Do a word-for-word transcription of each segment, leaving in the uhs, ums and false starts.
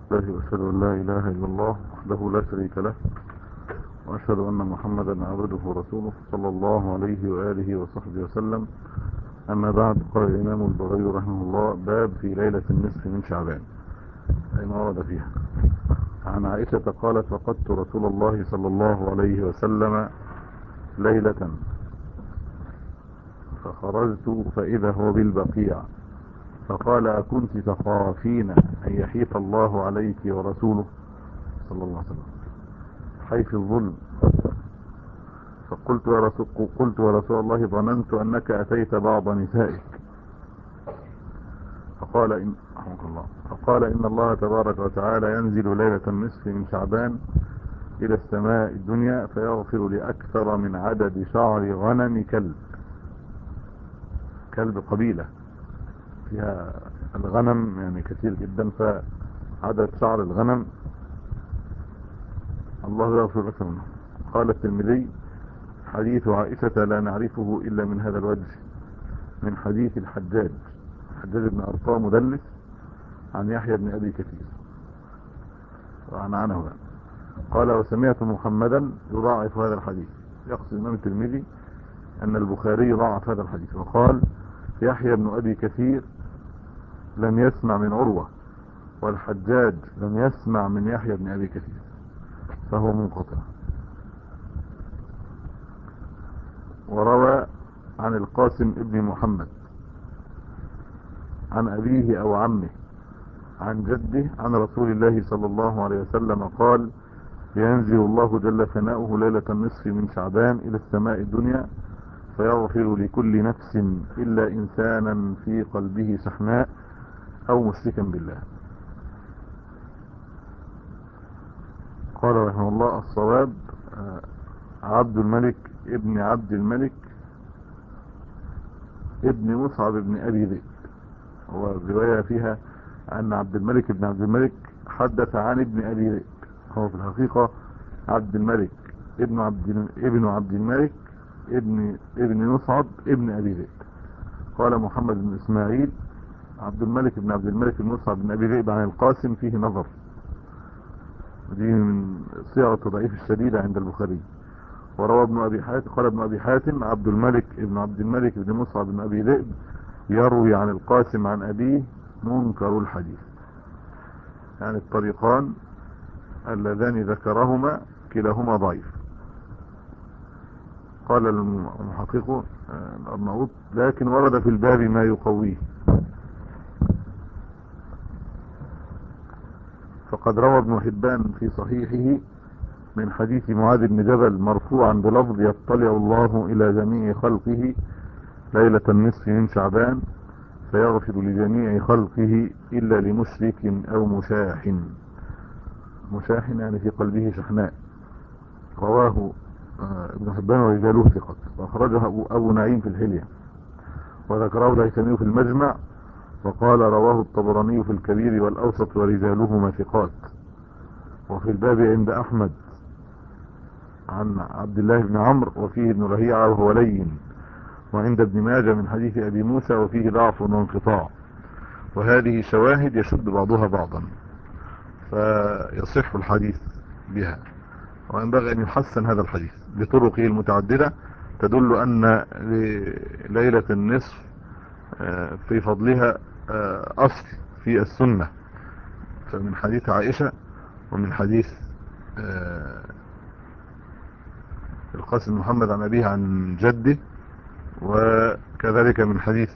الله وأشهد أن لا إله إلا الله وحده لا شريك له، وأشهد أن محمدا عبده ورسوله صلى الله عليه وآله وصحبه وسلم. أما بعد، قال الإمام البغوي رحمه الله: باب في ليلة النصف من شعبان، أي ما ورد فيها. عن عائشة قالت: فقدت رسول الله صلى الله عليه وسلم ليلة فخرجت فإذا هو بالبقيع، فقال: أكنت تخافين أن يحيف الله عليك ورسوله صلى الله عليه وسلم حيث الظلم؟ فقلت يا رسول, قلت يا رسول الله: ظننت أنك أتيت بعض نسائك. فقال إن, الله فقال إن الله تبارك وتعالى ينزل ليلة النصف من شعبان إلى السماء الدنيا فيغفر لأكثر من عدد شعر غنم كلب كلب قبيلة فيها الغنم يعني كثير جدا، فعدد شعر الغنم الله يغفر لك منه. قال الترمذي: حديث عائشة لا نعرفه إلا من هذا الوجه، من حديث الحجاج حجاج بن أرطاة مدلس عن يحيى بن أبي كثير وعن عنه. قال: وسمعت محمدا يضاعف هذا الحديث. يقصد الإمام الترمذي أن البخاري ضاعف هذا الحديث، وقال: يحيى بن أبي كثير لم يسمع من عروة، والحجاج لم يسمع من يحيى بن أبي كثير، فهو منقطع. وروى عن القاسم ابن محمد عن أبيه أو عمه عن جده عن رسول الله صلى الله عليه وسلم قال: ينزل الله جل ثناؤه ليلة النصف من شعبان إلى السماء الدنيا فيغفر لكل نفس إلا إنسانا في قلبه شحناء أو مشركا بالله. قال رحمه الله: الصواب عبد الملك ابن عبد الملك ابن مصعب ابن أبي ذئب. هو الرواية فيها أن عبد الملك ابن عبد الملك حدث عن ابن أبي ذئب، هو في الحقيقة عبد الملك ابن عبد ابن عبد الملك ابن ابن مصعب ابن أبي ذئب. قال محمد بن إسماعيل: عبد الملك بن عبد الملك بن مصعب بن أبي ذئب عن القاسم فيه نظر، دي من صيغة الضعيف الشديدة عند البخاري. وروى ابن أبي حاتم قال ابن أبي حاتم: عبد الملك ابن عبد الملك بن مصعب بن أبي ذئب يروي عن القاسم عن أبيه منكر الحديث. يعني الطريقان اللذان ذكرهما كلاهما ضعيف. قال المحقق الأرناؤوط: لكن ورد في الباب ما يقويه، فقد روى ابن حبان في صحيحه من حديث معاذ بن جبل مرفوعا بلفظ: يطلع الله إلى جميع خلقه ليلة النصف من شعبان فيغفر لجميع خلقه إلا لمشرك أو مشاحن. مشاحن يعني في قلبه شحناء. رواه ابن حبان ورجاله ثقة، وأخرجه أبو, أبو نعيم في الحلية، وذكره الهيثمي في المجمع، وقال: رواه الطبراني في الكبير والأوسط ورجالهما ثقات. وفي الباب عند أحمد عن عبد الله بن عمرو وفيه ابن رهيعة وهو لين، وعند ابن ماجه من حديث أبي موسى وفيه ضعف وانقطاع، وهذه شواهد يشد بعضها بعضا فيصح الحديث بها. وينبغي أن يحسن هذا الحديث بطرقه المتعددة تدل أن ليلة النصف في فضلها أصل في السنة، فمن حديث عائشة، ومن حديث القاسم محمد عن أبيه عن جده، وكذلك من حديث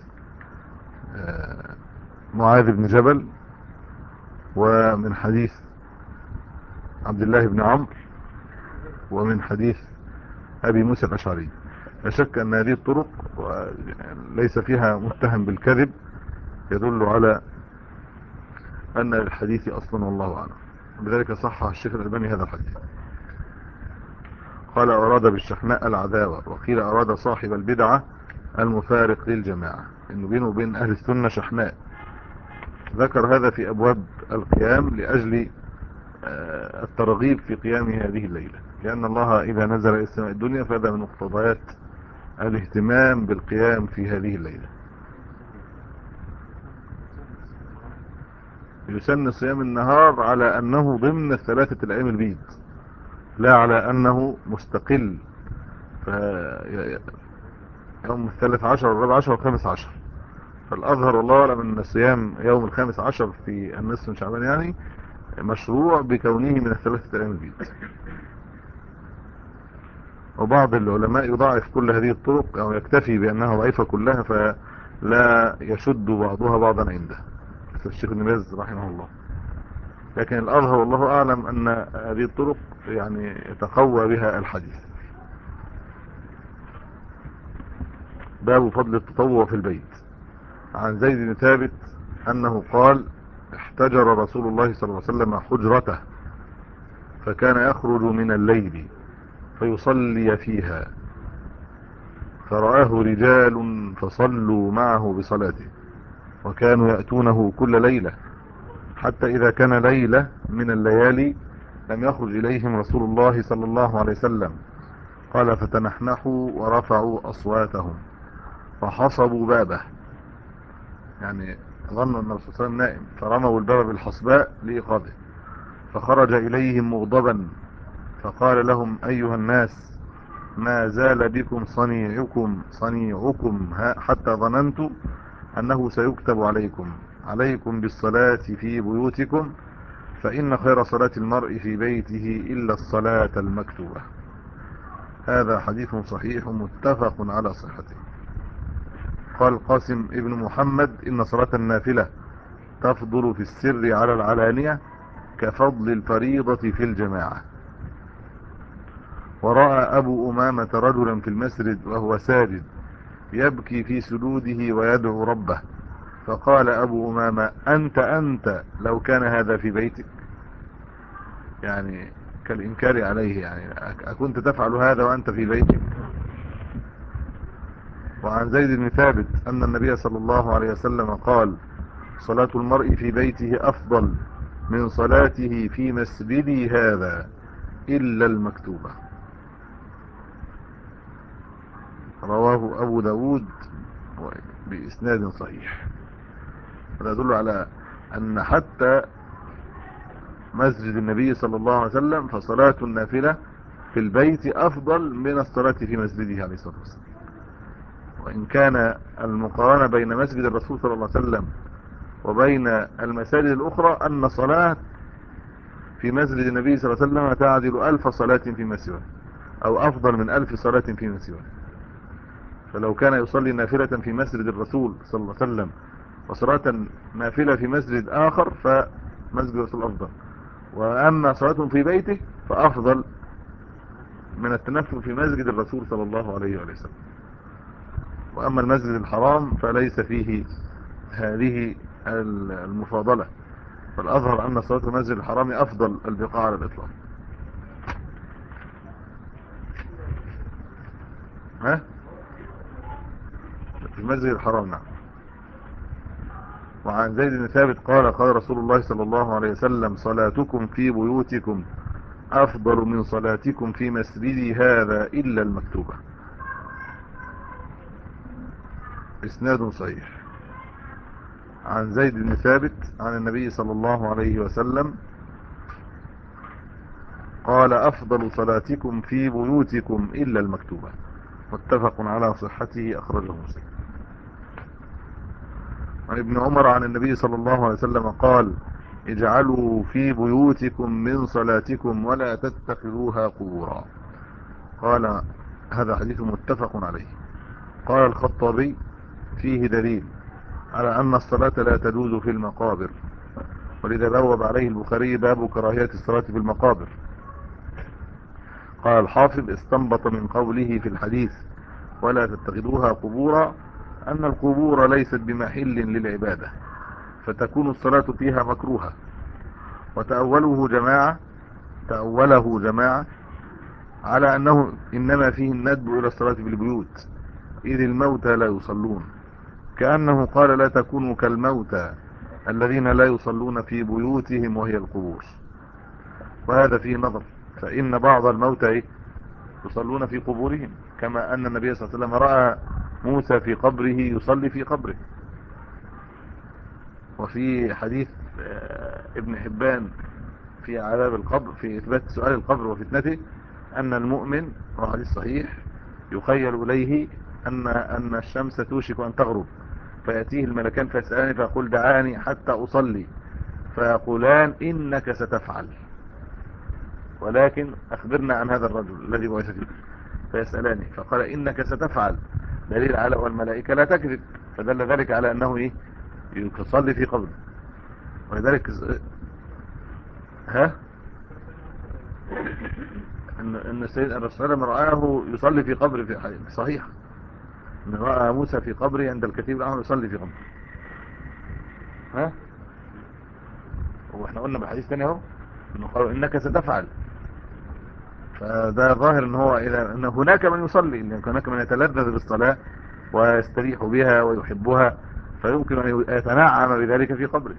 معاذ بن جبل، ومن حديث عبد الله بن عمرو، ومن حديث أبي موسى الأشعري. لا شك أن هذه الطرق ليس فيها متهم بالكذب، يدل على أن الحديث أصلا والله أعلم. بذلك صحح الشيخ الألباني هذا الحديث. قال: أراد بالشحناء العداوة، وقيل أراد صاحب البدعة المفارق للجماعة، إنه بينه وبين أهل السنة شحناء. ذكر هذا في أبواب القيام لأجل الترغيب في قيام هذه الليلة، لأن الله إذا نزل إلى السماء الدنيا فهذا من مقتضيات الاهتمام بالقيام في هذه الليلة. يسن صيام النهار على أنه ضمن الثلاثة الأيام البيض، لا على أنه مستقل. ف يوم الثالث عشر والرابع عشر والخامس عشر، فالأظهر والله أعلم أن صيام يوم الخامس عشر في النصف من شعبان يعني مشروع بكونه من الثلاثة الأيام البيض. وبعض العلماء يضاعف كل هذه الطرق أو يكتفي بأنها ضعيفة كلها فلا يشد بعضها بعضا عنده، الشيخ ابن باز رحمه الله. لكن الأظهر والله أعلم أن هذه الطرق يعني يتقوى بها الحديث. باب فضل التطوع في البيت. عن زيد بن ثابت أنه قال: احتجر رسول الله صلى الله عليه وسلم حجرته، فكان يخرج من الليل فيصلي فيها، فرآه رجال فصلوا معه بصلاته، وكانوا يأتونه كل ليلة، حتى إذا كان ليلة من الليالي لم يخرج إليهم رسول الله صلى الله عليه وسلم. قال: فتنحنحوا ورفعوا أصواتهم فحصبوا بابه، يعني ظنوا أن الرسول صلى الله عليه وسلم نائم، فرموا الباب بالحصباء لإيقاظه، فخرج إليهم مغضبا فقال لهم: أيها الناس، ما زال بكم صنيعكم صنيعكم حتى ظننت أنه سيكتب عليكم عليكم بالصلاة في بيوتكم، فإن خير صلاة المرء في بيته إلا الصلاة المكتوبة. هذا حديث صحيح متفق على صحته. قال القاسم ابن محمد: إن صلاة النافلة تفضل في السر على العلانية كفضل الفريضة في الجماعة. ورأى أبو أمامة رجلا في المسجد وهو ساجد يبكي في سجوده ويدعو ربه، فقال أبو أمامة: أنت أنت لو كان هذا في بيتك، يعني كالإنكار عليه، يعني أكنت تفعل هذا وأنت في بيتك. وعن زيد بن ثابت أن النبي صلى الله عليه وسلم قال: صلاة المرء في بيته أفضل من صلاته في مسجدي هذا إلا المكتوبة. رواه أبو داود بإسناد صحيح. هذا يدل على أن حتى مسجد النبي صلى الله عليه وسلم فصلاة النافلة في البيت أفضل من الصلاة في مسجده عليه الصلاة والسلام. وإن كان المقارنة بين مسجد الرسول صلى الله عليه وسلم وبين المساجد الأخرى أن صلاة في مسجد النبي صلى الله عليه وسلم تعدل ألف صلاة فيما سواه، أو أفضل من ألف صلاة فيما سواه. فلو كان يصلي نافلة في مسجد الرسول صلى الله عليه وسلم وصلاة نافلة في مسجد آخر فمسجد الرسول أفضل، وأما صلاة في بيته فأفضل من التنفل في مسجد الرسول صلى الله عليه وسلم. وأما المسجد الحرام فليس فيه هذه المفاضلة، فالأظهر أن صلاة المسجد الحرام أفضل البقاع على الإطلاق. ها؟ في المسجد الحرام، نعم. وعن زيد بن ثابت قال: قال رسول الله صلى الله عليه وسلم: صلاتكم في بيوتكم أفضل من صلاتكم في مسجدي هذا إلا المكتوبة. إسناد صحيح. عن زيد بن ثابت عن النبي صلى الله عليه وسلم قال: أفضل صلاتكم في بيوتكم إلا المكتوبة. متفق على صحته، أخرجه مسلم. عن ابن عمر عن النبي صلى الله عليه وسلم قال: اجعلوا في بيوتكم من صلاتكم ولا تتخذوها قبورا. قال: هذا حديث متفق عليه. قال الخطابي: فيه دليل على أن الصلاة لا تجوز في المقابر، ولذا بوب عليه البخاري باب كراهية الصلاة في المقابر. قال الحافظ: استنبط من قوله في الحديث ولا تتخذوها قبورا أن القبور ليست بمحل للعبادة، فتكون الصلاة فيها مكروهة. وتأوله جماعة تأوله جماعة على أنه إنما فيه الندب إلى الصلاة في البيوت، إذ الموتى لا يصلون، كأنه قال: لا تكونوا كالموتى الذين لا يصلون في بيوتهم وهي القبور. وهذا فيه نظر، فإن بعض الموتى يصلون في قبورهم، كما أن النبي صلى الله عليه وسلم رأى موسى في قبره يصلي في قبره. وفي حديث ابن حبان في عذاب القبر، في إثبات سؤال القبر وفتنته، أن المؤمن وحديث صحيح يخيل إليه أن أن الشمس توشك أن تغرب، فيأتيه الملكان فيسألاني فيقول دعاني حتى أصلي، فيقولان إنك ستفعل، ولكن أخبرنا عن هذا الرجل الذي بعث فيك، فيسألاني فقال إنك ستفعل، دليل على والملائكة لا تكذب، فدل ذلك على أنه إيه يصلي في قبره. ولذلك ها ان ان السيد الرسول لما رآه يصلي في قبر في حديث صحيح، ان رأى موسى في قبره عند الكثير الامر يصلي في قبره. ها واحنا قلنا بحديث تاني اهو انه قالوا انك ستفعل، فده ظاهر ان هو اذا ان هناك من يصلي، ان هناك من يتلذذ بالصلاة ويستريح بها ويحبها، فيمكن ان يتنعم بذلك في قبره.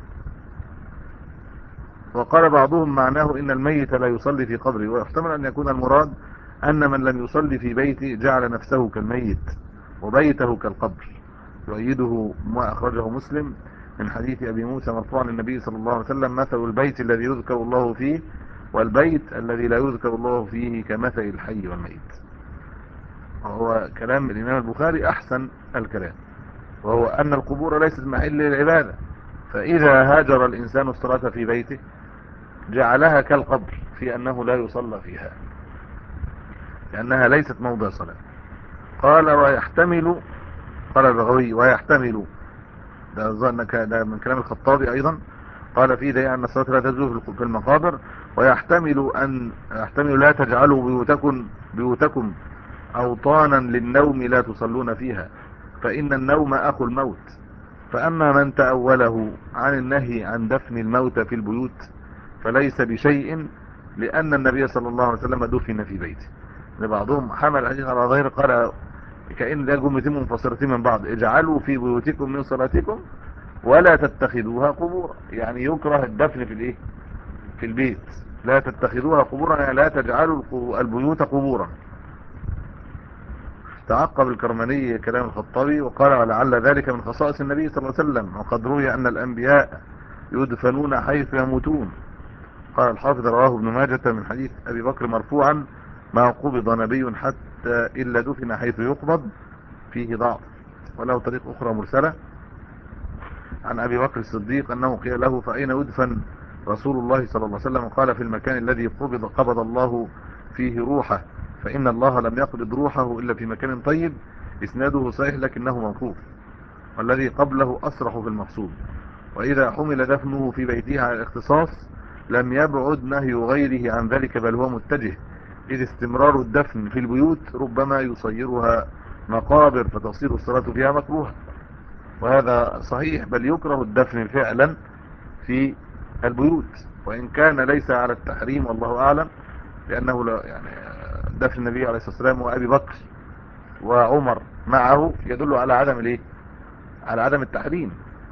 وقال بعضهم معناه ان الميت لا يصلي في قبره، ويحتمل ان يكون المراد ان من لم يصلي في بيته جعل نفسه كالميت وبيته كالقبر، يؤيده ما اخرجه مسلم من حديث ابي موسى مرفوعا للنبي صلى الله عليه وسلم: مثل البيت الذي يذكر الله فيه والبيت الذي لا يذكر الله فيه كمثل الحي والميت. وهو كلام الامام البخاري احسن الكلام، وهو ان القبور ليست محل للعبادة، فاذا هاجر الانسان الصلاة في بيته جعلها كالقبر في أنه لا يصلى فيها لأنها ليست موضع صلاة. قال ويحتمل، قال البغوي ويحتمل، ده ظن ده من كلام الخطابي أيضا، قال فيه ده أن الصلاة لا تجوز في المقابر، ويحتمل أن يحتمل لا تجعلوا بيوتكم بيوتكم أوطانا للنوم لا تصلون فيها فإن النوم أخو الموت. فأما من تأوله عن النهي عن دفن الموت في البيوت فليس بشيء، لأن النبي صلى الله عليه وسلم دفن في بيته. لبعضهم حمل الحديث على ظاهر، قال كأن ده جملتين منفصلتين من بعض: اجعلوا في بيوتكم من صلاتكم ولا تتخذوها قبورا، يعني يكره الدفن في الايه في البيت، لا تتخذوها قبورا يعني لا تجعلوا البيوت قبورا. تعقب الكرماني كلام الخطابي وقال ولعل ذلك من خصائص النبي صلى الله عليه وسلم، وقد روي أن الأنبياء يدفنون حيث يموتون. قال الحافظ رواه ابن ماجة من حديث أبي بكر مرفوعا: ما قبض نبي حتى إلا دفن حيث يقبض، فيه ضعف. وله طريق أخرى مرسلة عن أبي بكر الصديق أنه قيل له فأين يدفن رسول الله صلى الله عليه وسلم؟ قال في المكان الذي قبض قبض الله فيه روحه، فإن الله لم يقبض روحه إلا في مكان طيب. إسناده صحيح لكنه موقوف، والذي قبله أصرح في المقصود. وإذا حمل دفنه في بيته على الاختصاص لم يبعد نهي غيره عن ذلك، بل هو متجه، إذ استمرار الدفن في البيوت ربما يصيرها مقابر فتصير الصلاة فيها مكروهة، وهذا صحيح، بل يكره الدفن فعلا في البيوت، وإن كان ليس على التحريم والله أعلم، لأنه لا يعني دفن النبي عليه الصلاة والسلام وأبي بكر وعمر معه يدل على عدم الايه على عدم التحريم،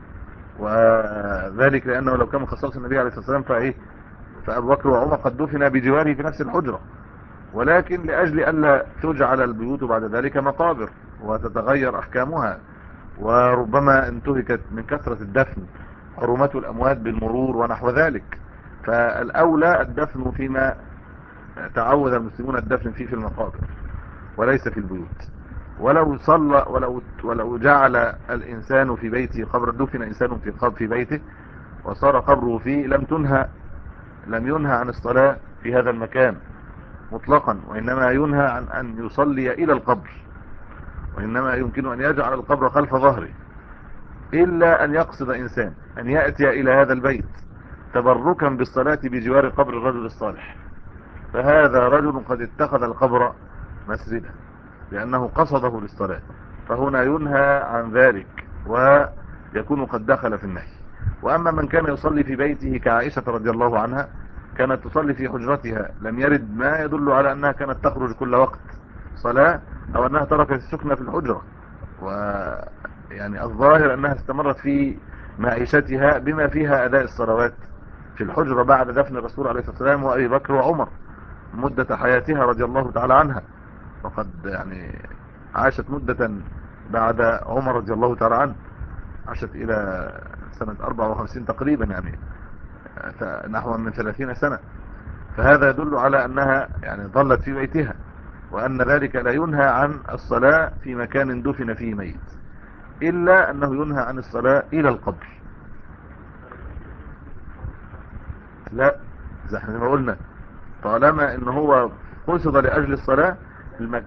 وذلك لأنه لو كان من خصائص النبي عليه الصلاة والسلام فإيه فأبو بكر وعمر قد دفن بجواره في نفس الحجرة، ولكن لأجل ألا تجعل البيوت بعد ذلك مقابر وتتغير أحكامها، وربما انتهكت من كثرة الدفن حرمات الأموات بالمرور ونحو ذلك، فالأولى الدفن فيما تعود المسلمون الدفن فيه في المقابر وليس في البيوت. ولو صلى ولو ولو جعل الإنسان في بيته قبر، دفن إنسان في قبر في بيته وصار قبره فيه، لم تنهى لم ينهى عن الصلاة في هذا المكان مطلقا، وإنما ينهى عن أن يصلي إلى القبر، وإنما يمكن أن يجعل القبر خلف ظهره، إلا أن يقصد إنسان أن يأتي إلى هذا البيت تبركا بالصلاة بجوار قبر الرجل الصالح، فهذا رجل قد اتخذ القبر مسجدا لأنه قصده للصلاة، فهنا ينهى عن ذلك ويكون قد دخل في النهي. وأما من كان يصلي في بيته كعائشة رضي الله عنها، كانت تصلي في حجرتها، لم يرد ما يدل على أنها كانت تخرج كل وقت صلاة أو أنها تركت السكنة في الحجرة، ويعني الظاهر أنها استمرت في معيشتها بما فيها أداء الصلوات في الحجرة بعد دفن الرسول عليه الصلاة والسلام وأبي بكر وعمر مدة حياتها رضي الله تعالى عنها، وقد يعني عاشت مدة بعد عمر رضي الله تعالى عنه، عاشت إلى سنة أربعة وخمسين تقريبا، يعني نحو من ثلاثين سنة. فهذا يدل على أنها يعني ظلت في بيتها، وأن ذلك لا ينهى عن الصلاة في مكان دفن فيه ميت، إلا أنه ينهى عن الصلاة إلى القبر. لا، زي احنا ما قلنا، طالما ان هو قصد لأجل الصلاة، المك...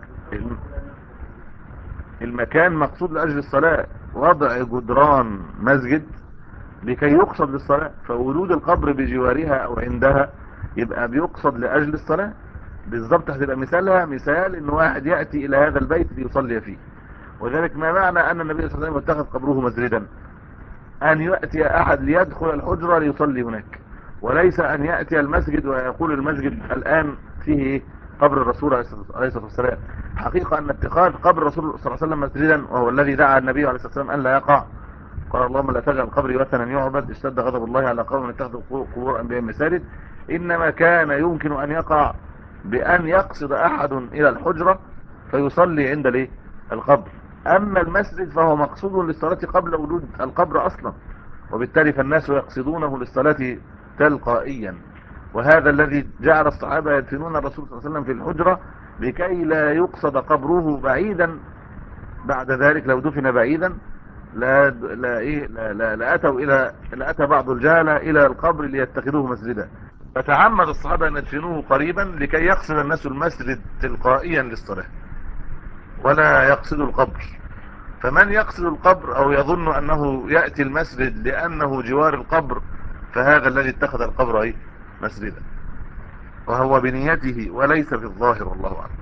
المكان مقصود لأجل الصلاة، وضع جدران مسجد لكي يقصد للصلاة، فوجود القبر بجوارها أو عندها يبقى بيقصد لأجل الصلاة. بالضبط هتبقى مثالها مثال ان واحد يأتي إلى هذا البيت ليصلي فيه. وذلك ما معنى أن النبي صلى الله عليه وسلم اتخذ قبره مسجدا، أن يأتي أحد ليدخل الحجرة ليصلي هناك، وليس أن يأتي المسجد ويقول المسجد الآن فيه قبر الرسول عليه الصلاة والسلام. حقيقة أن اتخاذ قبر الرسول صلى الله عليه وسلم مسجدا، وهو الذي دعا النبي عليه الصلاة والسلام أن لا يقع، قال اللهم لا تجعل قبري وثنا يعبد، اشتد غضب الله على قوم اتخذوا قبور أنبياء مساجد. إنما كان يمكن أن يقع بأن يقصد أحد إلى الحجرة فيصلي عند الايه القبر. أما المسجد فهو مقصود للصلاة قبل وجود القبر أصلا، وبالتالي فالناس يقصدونه للصلاة تلقائيا. وهذا الذي جعل الصحابة يدفنون الرسول صلى الله عليه وسلم في الحجرة لكي لا يقصد قبره بعيدا. بعد ذلك لو دفن بعيدا لا لا ايه لا لا, لا اتوا الى لا اتى بعض الجهله الى القبر ليتخذوه مسجدا. فتعمد الصحابه ان يدفنوه قريبا لكي يقصد الناس المسجد تلقائيا للصلاه ولا يقصدوا القبر. فمن يقصد القبر او يظن انه ياتي المسجد لانه جوار القبر، فهذا الذي اتخذ القبر ايه مسجدا، وهو بنيته وليس في الظاهر، والله اعلم.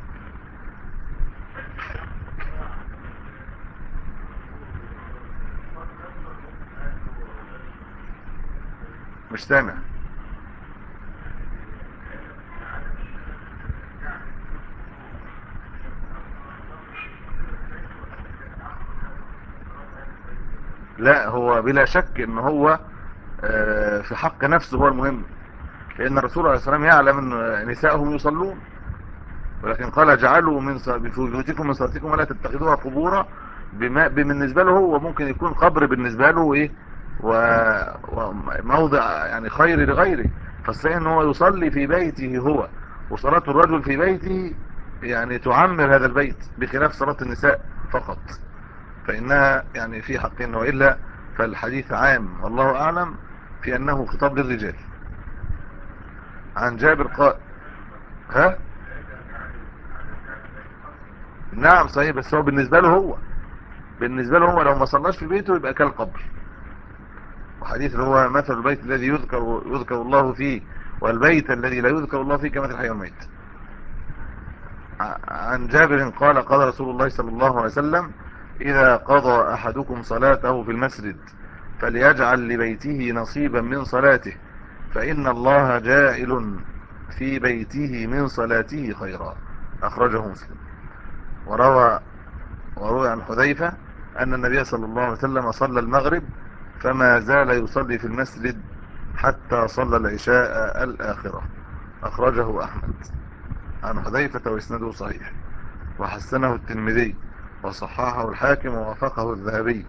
مش سامع. لا، هو بلا شك ان هو آه، في حق نفسه هو المهم، لان الرسول عليه السلام يعلم ان نساءهم يصلون، ولكن قال اجعلوا من ص- بيوتكم من صلاتكم ولا تتخذوها قبورا. بما بالنسبه له هو ممكن يكون قبر بالنسبه له ايه و- وموضع يعني خير لغيره. فالصحيح ان هو يصلي في بيته هو، وصلاة الرجل في بيته يعني تعمر هذا البيت، بخلاف صلاة النساء فقط، فإنها يعني في حقهن، وإلا فالحديث عام والله أعلم في أنه خطاب للرجال. عن جابر قال ها نعم صحيح، بس هو بالنسبة له هو بالنسبة له هو لو ما صلاش في بيته يبقى كالقبر. وحديث اللي هو مثل البيت الذي يذكر يذكر الله فيه والبيت الذي لا يذكر الله فيه كمثل الحي والميت. ع- عن جابر قال قال رسول الله صلى الله عليه وسلم إذا قضى أحدكم صلاته في المسجد فليجعل لبيته نصيبا من صلاته، فإن الله جائل في بيته من صلاته خيرا. أخرجه مسلم. وروى وروي عن حذيفة أن النبي صلى الله عليه وسلم صلى المغرب فما زال يصلي في المسجد حتى صلى العشاء الآخرة. أخرجه أحمد عن حذيفة وإسناده صحيح، وحسنه الترمذي وصححه الحاكم ووافقه الذهبي،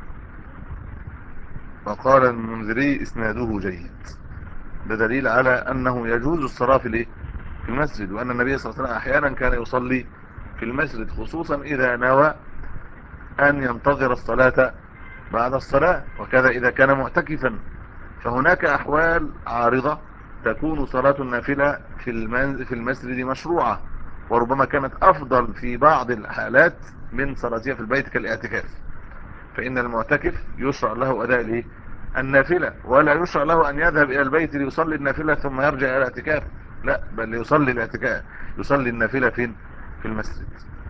وقال المنذري إسناده جيد. ده دليل على أنه يجوز الصلاة في في المسجد، وأن النبي صلى الله عليه وسلم أحيانا كان يصلي في المسجد، خصوصا إذا نوى أن ينتظر الصلاة بعد الصلاة، وكذا إذا كان معتكفا. فهناك أحوال عارضة تكون صلاة النافلة في في المسجد مشروعة، وربما كانت أفضل في بعض الحالات من صلاتها في البيت كالاعتكاف. فإن المعتكف يشرع له أداء الايه النافلة، ولا يشرع له أن يذهب إلى البيت ليصلي النافلة ثم يرجع إلى الاعتكاف، لا، بل يصلي الاعتكاف يصلي النافلة فين في المسجد.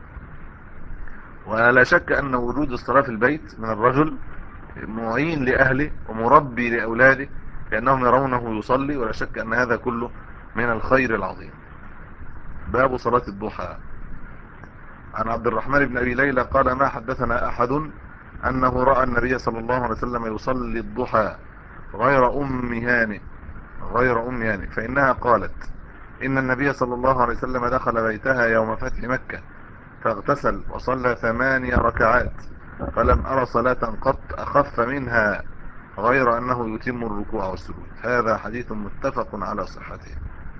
ولا شك أن وجود الصلاة في البيت من الرجل معين لأهله ومربي لأولاده لأنهم يرونه يصلي، ولا شك أن هذا كله من الخير العظيم. باب صلاة الضحى. عن عبد الرحمن بن أبي ليلى قال ما حدثنا أحد أنه رأى النبي صلى الله عليه وسلم يصلي الضحى غير أم هانئ غير أم هانئ فإنها قالت إن النبي صلى الله عليه وسلم دخل بيتها يوم فتح مكة فاغتسل وصلى ثماني ركعات، فلم أرى صلاة قط أخف منها غير أنه يتم الركوع والسجود. هذا حديث متفق على صحته.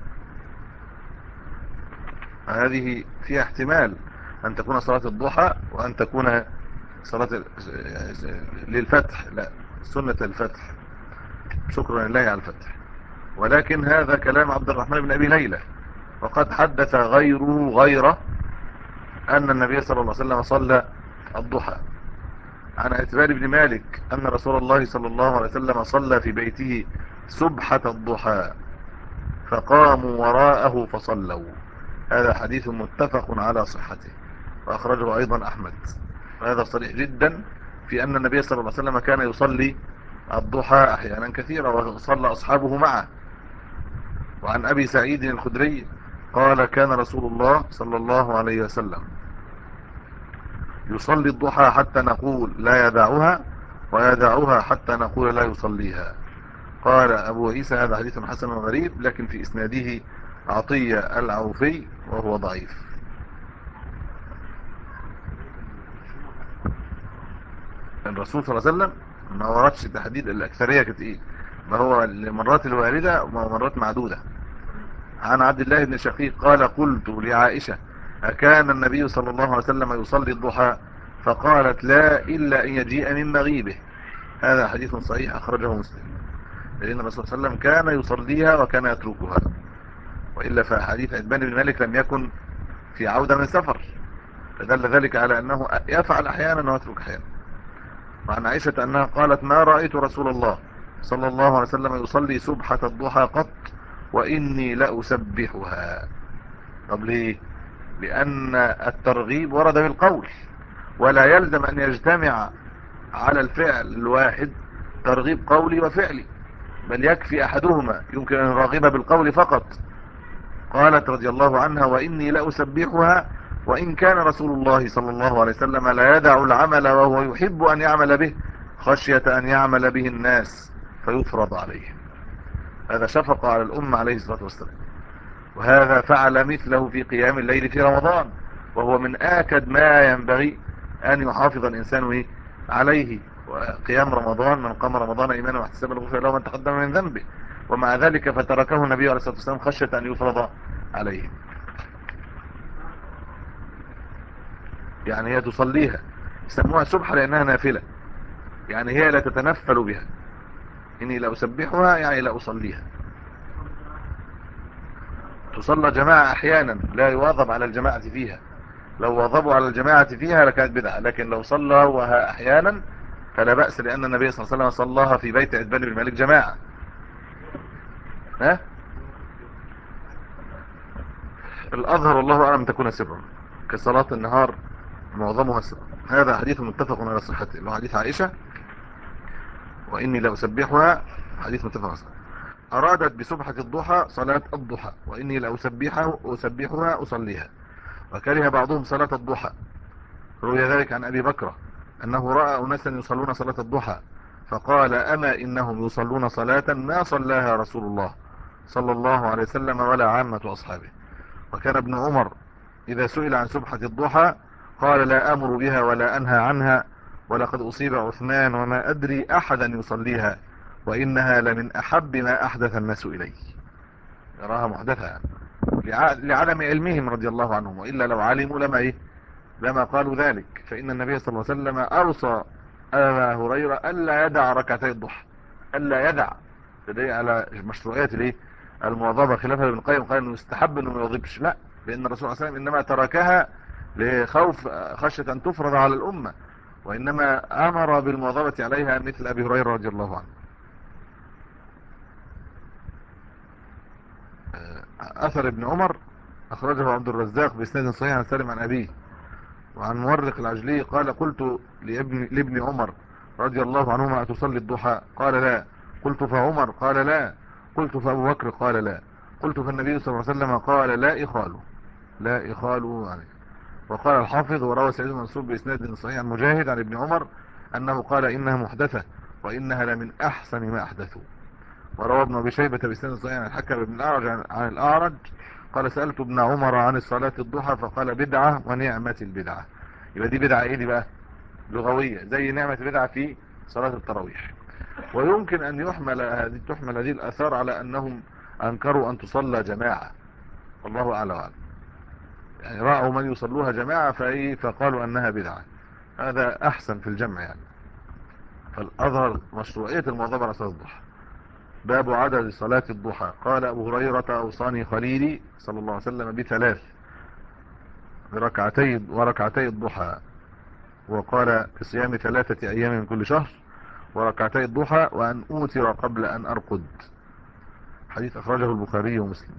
هذه فيها احتمال أن تكون صلاة الضحى وأن تكون صلاة للفتح، لا، سنة الفتح، شكرا لله على الفتح. ولكن هذا كلام عبد الرحمن بن أبي ليلى، وقد حدث غيره غيره أن النبي صلى الله عليه وسلم صلى الضحى عن اعتبار بن مالك أن رسول الله صلى الله عليه وسلم صلى في بيته سبحة الضحى فقاموا وراءه فصلوا. هذا حديث متفق على صحته، وأخرجه أيضا أحمد. وهذا صريح جدا في أن النبي صلى الله عليه وسلم كان يصلي الضحى أحيانا كثيرا وصلى أصحابه معه. وعن أبي سعيد الخدري قال كان رسول الله صلى الله عليه وسلم يصلي الضحى حتى نقول لا يدعها، ويدعها حتى نقول لا يصليها. قال أبو عيسى هذا حديث حسن غريب، لكن في إسناده عطية العوفي وهو ضعيف. الرسول صلى الله عليه وسلم ما وردش تحديد الأكثرية كانت إيه، ما هو المرات الواردة ومرات معدودة. عن عبد الله بن شقيق قال قلت لعائشة أكان النبي صلى الله عليه وسلم يصلي الضحى؟ فقالت لا إلا أن يجيء من مغيبه. هذا حديث صحيح أخرجه مسلم، لأن الرسول صلى الله عليه وسلم كان يصليها وكان يتركها، وإلا فحديث عتبان بن مالك لم يكن في عودة من سفر، فدل ذلك على أنه يفعل أحيانا ويترك أحيانا. وعن عائشة أنها قالت ما رأيت رسول الله صلى الله عليه وسلم يصلي سبحة الضحى قط وإني لأسبحها. طب ليه؟ لأن الترغيب ورد بالقول، ولا يلزم أن يجتمع على الفعل الواحد ترغيب قولي وفعلي، بل يكفي أحدهما، يمكن أن يرغب بالقول فقط. قالت رضي الله عنها وإني لأسبحها وإن كان رسول الله صلى الله عليه وسلم لا يدع العمل وهو يحب أن يعمل به خشية أن يعمل به الناس فيفرض عليه. هذا شفقة على الأمة عليه الصلاة والسلام. وهذا فعل مثله في قيام الليل في رمضان، وهو من آكد ما ينبغي أن يحافظ الإنسان إيه؟ عليه. وقيام رمضان من قام رمضان إيمانا واحتسابا غفر له ما تقدم من ذنبه، ومع ذلك فتركه النبي عليه الصلاة والسلام خشية أن يفرض عليه. يعني هي تصليها، يسموها سبحة لأنها نافلة، يعني هي لا تتنفل بها. إني لا أسبحها يعني لا أصليها. تصلى جماعة أحيانا لا يواظب على الجماعة فيها، لو واظبوا على الجماعة فيها لكانت بدعة، لكن لو صلى وها أحيانا فلا بأس، لأن النبي صلى الله عليه وسلم صلاها في بيت عتبان بن مالك جماعة. ها؟ الأظهر والله أعلم تكون سرا كصلاة النهار معظمها سرا. هذا حديث متفق على صحته، اللي هو حديث عائشة وإني لا أسبحها، حديث متفق على صحته. أرادت بسبحة الضحى صلاة الضحى، وإني لا أسبحها أسبحها أصليها. وكره بعضهم صلاة الضحى. روي ذلك عن أبي بكر أنه رأى أناسا يصلون صلاة الضحى فقال أما إنهم يصلون صلاة ما صلاها رسول الله صلى الله عليه وسلم ولا عامة أصحابه. وكان ابن عمر إذا سئل عن سبحة الضحى قال لا أمر بها ولا أنهى عنها، ولقد أصيب عثمان وما أدري أحدا يصليها وإنها لمن أحب ما أحدث الناس إليه. يراها محدثة لعدم علمهم رضي الله عنهم، وإلا لو علموا لما إيه لما قالوا ذلك. فإن النبي صلى الله عليه وسلم أوصى أبا هريرة ألا يدع ركعتي الضحى، ألا يدع، تدعي على مشروعية الايه المواظبة، خلافها ابن القيم قال انه يستحب انه ما يواظبش، لا، لأن الرسول صلى الله عليه وسلم إنما تركها لخوف خشية أن تفرض على الأمة، وإنما أمر بالمواظبة عليها مثل أبي هريرة رضي الله عنه. أثر ابن عمر أخرجه عبد الرزاق بإسناد صحيح عن سالم عن أبيه. وعن مورق العجلي قال قلت لابن, لابن عمر رضي الله عنهما أتصلي الضحى؟ قال لا. قلت فعمر؟ قال لا. قلت فأبو بكر؟ قال لا. قلت فالنبي صلى الله عليه وسلم قال لا إخالوا، لا إخالوا يعني. وقال الحافظ وروى سعيد المنصور بإسناد صحيح عن مجاهد عن ابن عمر أنه قال إنها محدثة وإنها لمن أحسن ما أحدثوا. وروى ابن أبي شيبة بإسناد صحيح عن الحكم بن الأعرج عن, عن الأعرج قال سألت ابن عمر عن الصلاة الضحى فقال بدعة ونعمة البدعة. يبقى دي بدعة ايه دي بقى؟ لغوية، زي نعمة البدعة في صلاة التراويح. ويمكن أن يحمل هذه تحمل هذه الآثار على أنهم أنكروا أن تصلى جماعة، والله أعلم. يعني رأوا من يصلوها جماعة فإيه فقالوا أنها بدعة. هذا أحسن في الجمع يعني. فالأظهر مشروعية المواظبة على صلاة الضحى. باب عدد صلاة الضحى. قال أبو هريرة أوصاني خليلي صلى الله عليه وسلم بثلاث، بركعتي وركعتي الضحى، وقال بصيام ثلاثة أيام من كل شهر، وركعتي الضحى، وأن أوتر قبل أن أرقد. حديث أخرجه البخاري ومسلم.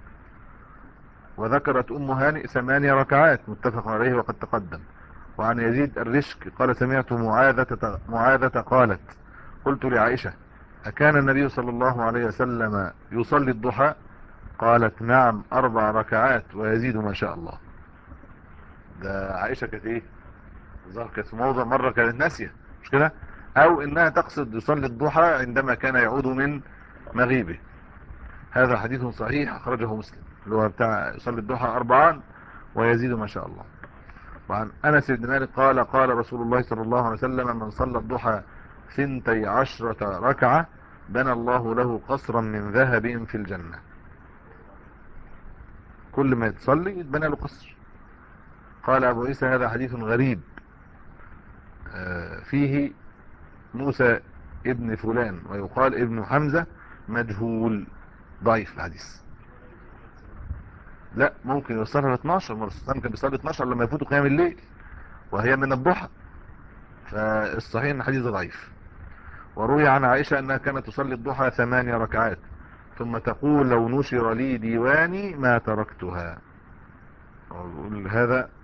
وذكرت أم هانئ ثمانية ركعات متفق عليه وقد تقدم. وعن يزيد الرشك قال سمعت معاذة معاذة قالت قلت لعائشة أكان النبي صلى الله عليه وسلم يصلي الضحى؟ قالت نعم أربع ركعات ويزيد ما شاء الله. ده عائشة كانت إيه؟ ظهر كانت في موضع مرة كانت ناسية، مش كده؟ أو إنها تقصد يصلي الضحى عندما كان يعود من مغيبه. هذا حديث صحيح أخرجه مسلم، اللي هو بتاع يصلي الضحى أربعا ويزيد ما شاء الله. وعن أنس بن مالك قال قال رسول الله صلى الله عليه وسلم من صلى الضحى ثنتي عشرة ركعة بنى الله له قصرا من ذهب في الجنة. كل ما يتصلي يتبنى له قصر. قال أبو عيسى هذا حديث غريب فيه موسى ابن فلان ويقال ابن حمزة مجهول، ضعيف الحديث. لا ممكن يوصلها ل اتناشر، مرة كان بيصلي اتناشر لما يفوتوا قيام الليل وهي من الضحى، فالصحيح ان الحديث ضعيف. وروي عن عائشة انها كانت تصلي الضحى ثمانية ركعات ثم تقول لو نشر لي ديواني ما تركتها. هذا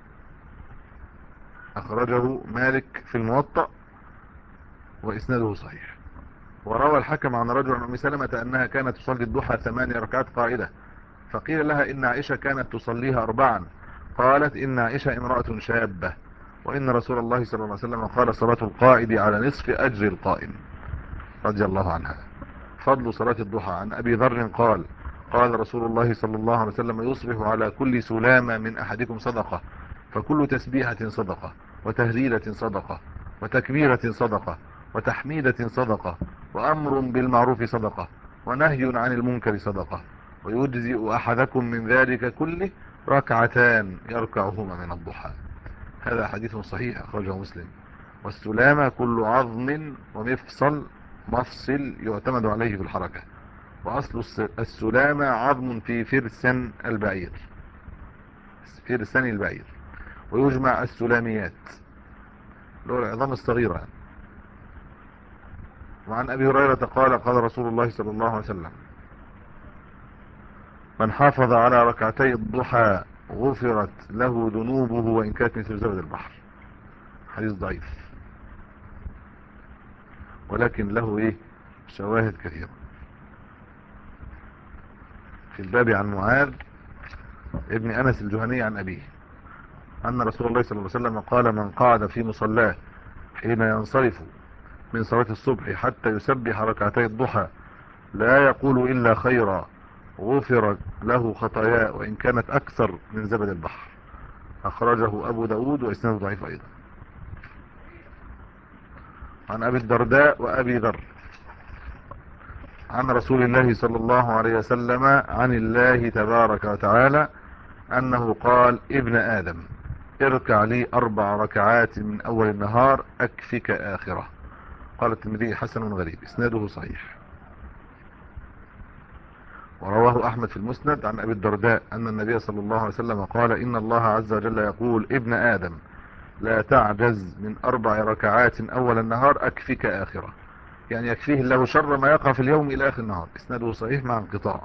اخرجه مالك في الموطأ واسناده صحيح. وروى الحكم عن رجل عن ام سلمة انها كانت تصلي الضحى ثمانية ركعات قائدة، فقيل لها ان عائشة كانت تصليها اربعا، قالت ان عائشة امرأة شابة، وان رسول الله صلى الله عليه وسلم قال صلاة القائد على نصف اجر القائم، رضي الله عنها. فضل صلاة الضحى. عن ابي ذر قال قال رسول الله صلى الله عليه وسلم يصبح على كل سلامة من احدكم صدقة، فكل تسبيحة صدقة، وتهليلة صدقة، وتكبيرة صدقة، وتحميدة صدقة، وامر بالمعروف صدقة، ونهي عن المنكر صدقة، ويجزئ احدكم من ذلك كله ركعتان يركعهما من الضحى. هذا حديث صحيح اخرجه مسلم. والسلامة كل عظم ومفصل مفصل يعتمد عليه في الحركة. واصل السلامة عظم في فرسن البعير، فرسن البعير، ويجمع السلاميات اللي هو العظام الصغيرة يعني. وعن ابي هريرة قال قال رسول الله صلى الله عليه وسلم من حافظ على ركعتي الضحى غفرت له ذنوبه وان كانت مثل زبد البحر. حديث ضعيف ولكن له ايه شواهد كثيرة. في الباب عن معاذ ابن انس الجهني عن ابيه ان رسول الله صلى الله عليه وسلم قال من قعد في مصلاه حين ينصرف من صلاة الصبح حتى يسبح ركعتي الضحى لا يقول الا خيرا غفر له خطاياه وان كانت اكثر من زبد البحر. اخرجه ابو داود واسناده ضعيف ايضا. عن ابي الدرداء وابي ذر عن رسول الله صلى الله عليه وسلم عن الله تبارك وتعالى انه قال ابن ادم اركع لي اربع ركعات من اول النهار اكفك اخره. قال الترمذي حسن غريب، اسناده صحيح. ورواه احمد في المسند عن ابي الدرداء ان النبي صلى الله عليه وسلم قال ان الله عز وجل يقول ابن ادم لا تعجز من اربع ركعات اول النهار اكفك اخره، يعني يكفيه الله شر ما يقع في اليوم الى اخر النهار. اسناده صحيح مع انقطاع.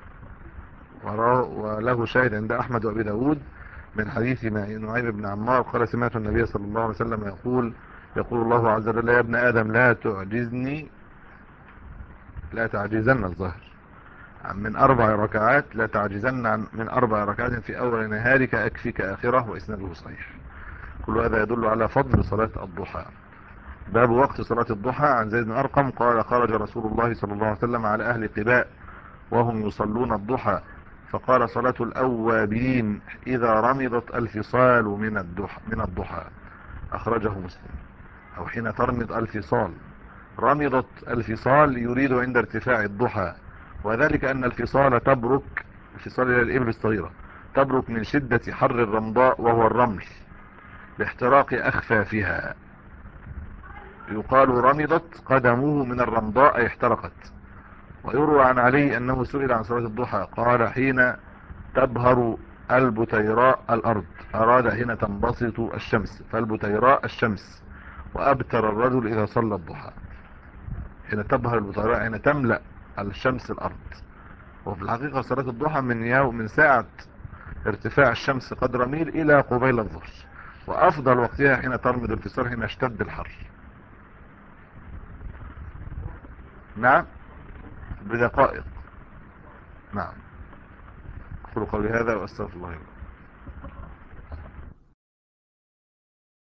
وله شاهد عند احمد وابي داود من حديث نعيم بن عمار قال سمعت النبي صلى الله عليه وسلم يقول يقول الله عز وجل يا ابن ادم لا تعجزني لا تعجزن الظهر من اربع ركعات لا تعجزن من اربع ركعات في اول نهارك اكفيك اخره، واسناده صحيح. كل هذا يدل على فضل صلاة الضحى. باب وقت صلاة الضحى. عن زيد بن ارقم قال خرج رسول الله صلى الله عليه وسلم على اهل قباء وهم يصلون الضحى فقال صلاة الأوابين إذا رمضت الفصال من الضحى من الضحى. أخرجه مسلم. أو حين ترمض الفصال رمضت الفصال يريد عند ارتفاع الضحى، وذلك أن الفصال تبرك، الفصال إلى الإبل الصغيرة، تبرك من شدة حر الرمضاء وهو الرمل باحتراق أخفافها. يقال رمضت قدمه من الرمضاء أي احترقت. ويروى عن علي أنه سئل عن صلاة الضحى قال حين تبهر البتيراء الأرض، أراد حين تنبسط الشمس، فالبتيراء الشمس، وأبتر الرجل إذا صلى الضحى. حين تبهر البتيراء حين تملأ الشمس الأرض. وفي الحقيقة صلاة الضحى من يوم من ساعة ارتفاع الشمس قدر ميل إلى قبيل الظهر، وأفضل وقتها حين ترمض الفصال حين اشتد الحر. نعم بدقائق. نعم. أقول قولي هذا وأستغفر الله لكم.